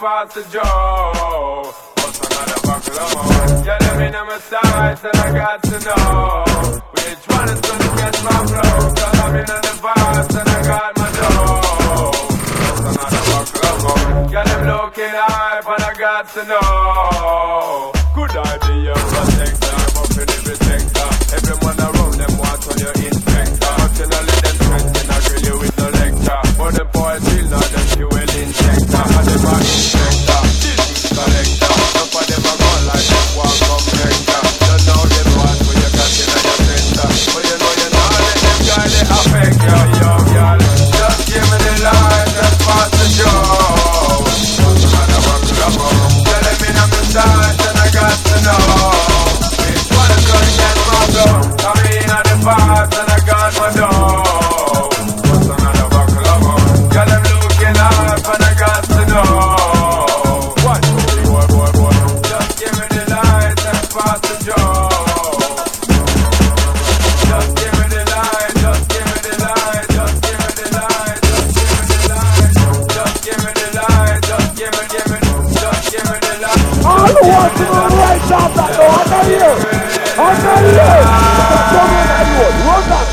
pass the Joe. What's another buckle of more? Yeah, let me know my sights and I got to know which one is gonna catch my flow. Cause I'm in the vibes and I got my dough. What's another buckle of more? Yeah, them looking hype and I got to know. Could I be your protector? I'm up in every sector. Everyone around them wants on your inspector. But you know let them strengthen, I grill you with no lecture. But the boys feel not them fuel injector. And them are inspector, disease collector. Some of them are gone like this one come vector. Don't know them ones where you got in your center. But you know you're not let them guy they affect you, yo, girl. Just give me the light, just pass the show. What's another buckle of more? Tell them in on the side and I got to know which one is gonna get my blow. I'm in on the vibes and I got my dough. What's another buckle of more? Got them looking up and I got to know. What? Boy. Just give me the light and pass the joe. Just give me the light, just give me the light, just give me the light, just give me the light, just give me the light, just give me the light. All who want to know right off that door, I know you. Come on, I know. Run that.